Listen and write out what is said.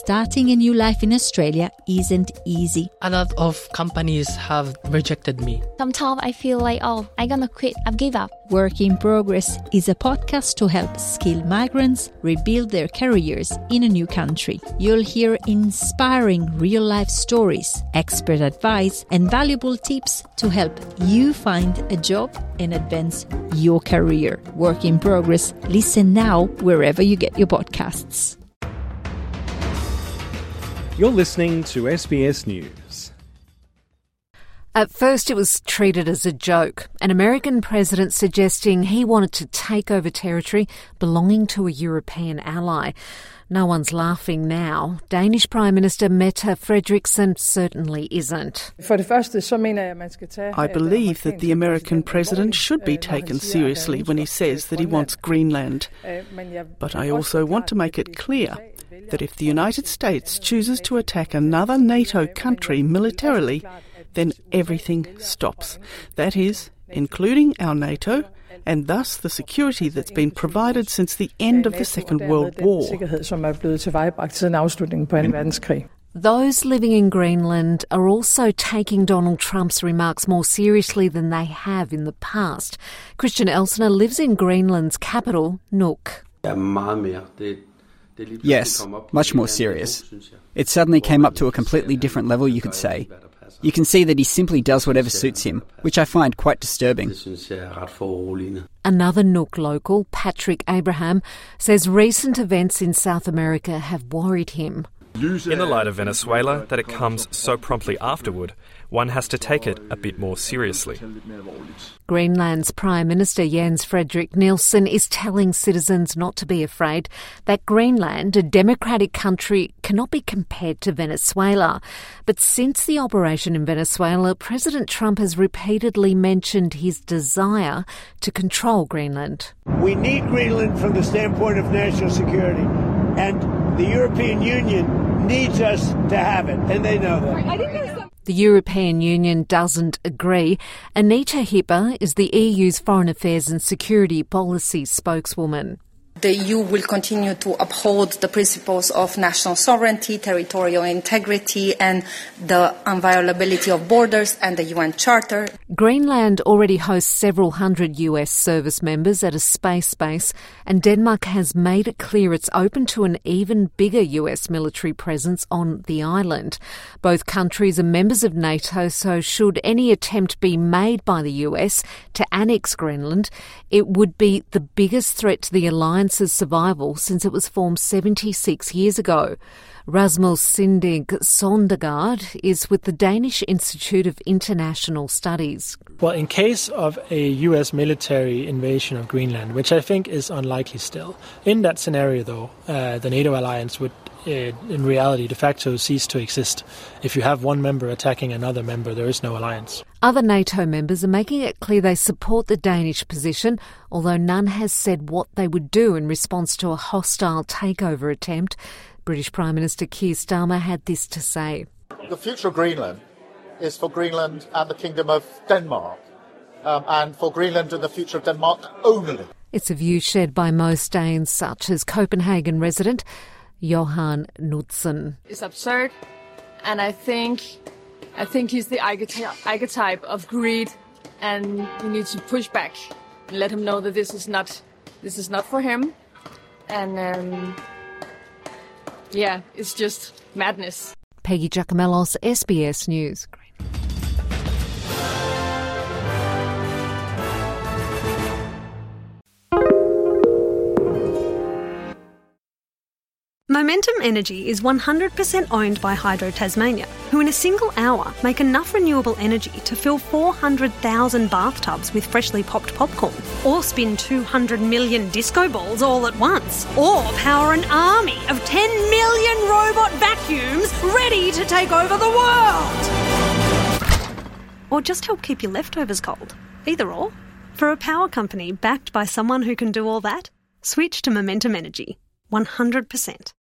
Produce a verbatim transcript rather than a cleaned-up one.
starting a new life in Australia isn't easy. A lot of companies have rejected me. Sometimes I feel like, oh, I'm gonna quit, I've give up. Work in Progress is a podcast to help skilled migrants rebuild their careers in a new country. You'll hear inspiring real-life stories, expert advice, and valuable tips to help you find a job and advance your career. Work in Progress. Listen now wherever you get your podcasts. You're listening to S B S News. At first it was treated as a joke, an American president suggesting he wanted to take over territory belonging to a European ally. No one's laughing now. Danish Prime Minister Mette Frederiksen certainly isn't. I believe that the American president should be taken seriously when he says that he wants Greenland. But I also want to make it clear that if the United States chooses to attack another NATO country militarily, then everything stops. That is, including our NATO, and thus the security that's been provided since the end of the Second World War. Those living in Greenland are also taking Donald Trump's remarks more seriously than they have in the past. Christian Elsner lives in Greenland's capital, Nuuk. Yes, much more serious. It suddenly came up to a completely different level, you could say. You can see that he simply does whatever suits him, which I find quite disturbing. Another Nuuk local, Patrick Abraham, says recent events in South America have worried him. In the light of Venezuela, that it comes so promptly afterward, one has to take it a bit more seriously. Greenland's Prime Minister Jens Frederik Nielsen is telling citizens not to be afraid, that Greenland, a democratic country, cannot be compared to Venezuela. But since the operation in Venezuela, President Trump has repeatedly mentioned his desire to control Greenland. We need Greenland from the standpoint of national security, and the European Union needs us to have it, and they know that. The European Union doesn't agree. Anita Hipper is the E U's Foreign Affairs and Security Policy spokeswoman. The E U will continue to uphold the principles of national sovereignty, territorial integrity, and the inviolability of borders and the U N Charter. Greenland already hosts several hundred U S service members at a space base, and Denmark has made it clear it's open to an even bigger U S military presence on the island. Both countries are members of NATO, so should any attempt be made by the U S to annex Greenland, it would be the biggest threat to the alliance survival since it was formed seventy-six years ago. Rasmus Sindig Sondergaard is with the Danish Institute of International Studies. Well, in case of a U S military invasion of Greenland, which I think is unlikely still, in that scenario, though, uh, the NATO alliance would, uh, in reality, de facto cease to exist. If you have one member attacking another member, there is no alliance. Other NATO members are making it clear they support the Danish position, although none has said what they would do in response to a hostile takeover attempt. British Prime Minister Keir Starmer had this to say. The future of Greenland is for Greenland and the Kingdom of Denmark, um, and for Greenland and the future of Denmark only. It's a view shared by most Danes, such as Copenhagen resident Johan Knudsen. It's absurd, and I think I think he's the archetype of greed, and we need to push back and let him know that this is not this is not for him, and um, yeah, it's just madness. Peggy Giacomellos, S B S News. Momentum Energy is one hundred percent owned by Hydro Tasmania, who in a single hour make enough renewable energy to fill four hundred thousand bathtubs with freshly popped popcorn, or spin two hundred million disco balls all at once, or power an army of ten million robot vacuums ready to take over the world. Or just help keep your leftovers cold. Either or. For a power company backed by someone who can do all that, switch to Momentum Energy. one hundred percent.